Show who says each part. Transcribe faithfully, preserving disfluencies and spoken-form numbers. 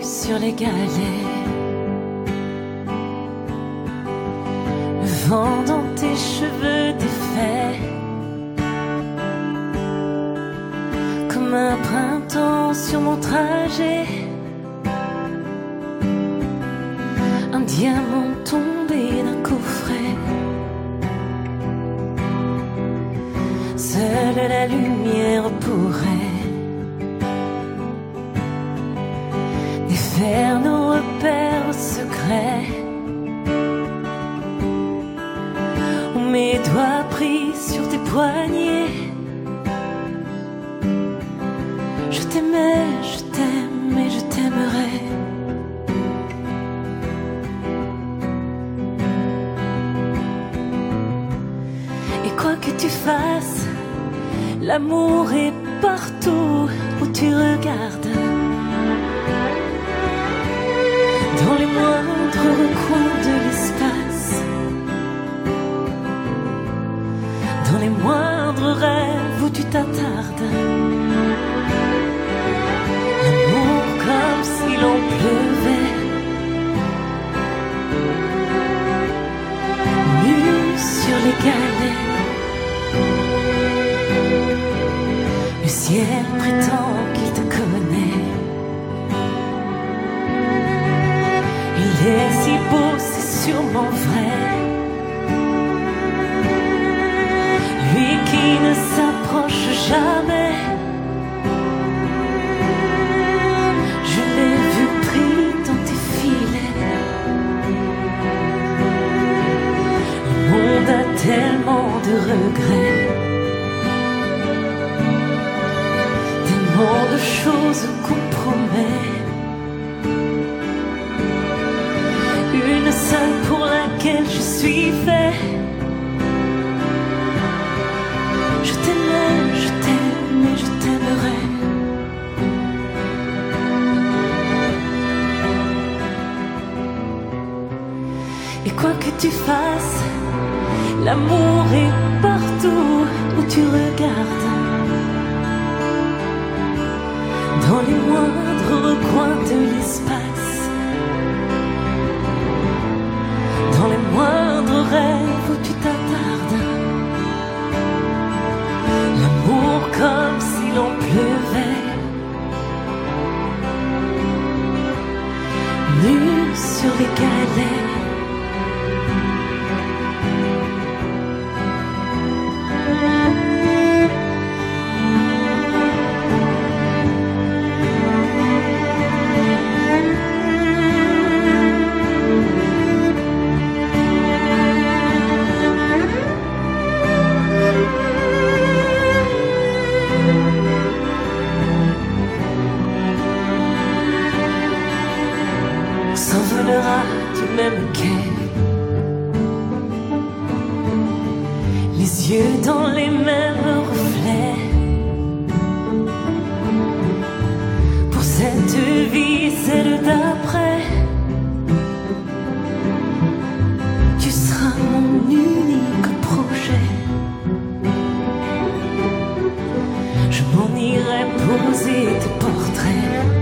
Speaker 1: sur les galets, le vent dans tes cheveux défaits, comme un printemps sur mon trajet, un diamant tombé d'un coffret. Seule la lumière pourrait défaire nos repères secrets, où mes doigts pris sur tes poignets. Je t'aimais, je t'aime et je t'aimerai. Et quoi que tu fasses, l'amour est partout où tu regardes, dans les moindres recoins de l'espace, dans les moindres rêves où tu t'attardes. L'amour comme si l'on pleuvait, nu sur les galets. Le ciel prétend qu'il te connaît. Il est si beau, c'est sûrement vrai. Lui qui ne s'approche jamais. Je l'ai vu pris dans tes filets. Le monde a tellement de regrets, tellement de choses qu'on promet. Une seule pour laquelle je suis fait. Je t'aimais, je t'aime et je t'aimerai. Et quoi que tu fasses, l'amour est partout où tu regardes, dans les moindres recoins de l'espace, dans les moindres rêves où tu t'attardes. L'amour comme si l'on pleuvait, nu sur les galets. S'envolera du même quai, les yeux dans les mêmes reflets. Pour cette vie, celle d'après, tu seras mon unique projet. Je m'en irai poser tes portraits